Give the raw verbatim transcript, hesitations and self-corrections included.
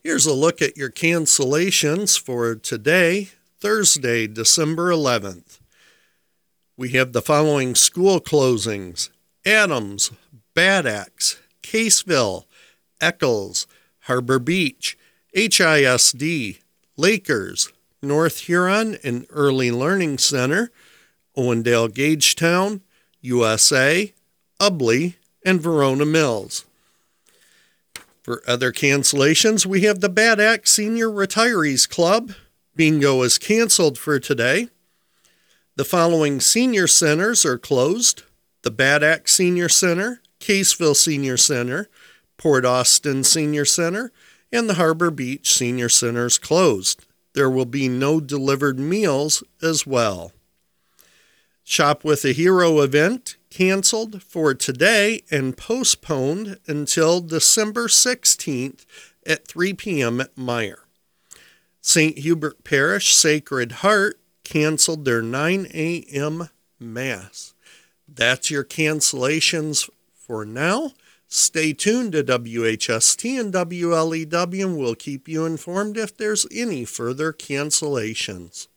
Here's a look at your cancellations for today, Thursday, December eleventh. We have the following school closings: Adams, Bad Axe, Caseville, Eccles, Harbor Beach, H I S D, Lakers, North Huron and Early Learning Center, Owendale Gagetown, U S A, Ubley, and Verona Mills. For other cancellations, we have the Bad Axe Senior Retirees Club. Bingo is canceled for today. The following senior centers are closed: the Bad Axe Senior Center, Caseville Senior Center, Port Austin Senior Center, and the Harbor Beach Senior Centers closed. There will be no delivered meals as well. Shop with a Hero event canceled for today and postponed until December sixteenth at three p.m. at Meyer. Saint Hubert Parish Sacred Heart canceled their nine a.m. Mass. That's your cancellations for now. Stay tuned to W H S T and W L E W, and we'll keep you informed if there's any further cancellations.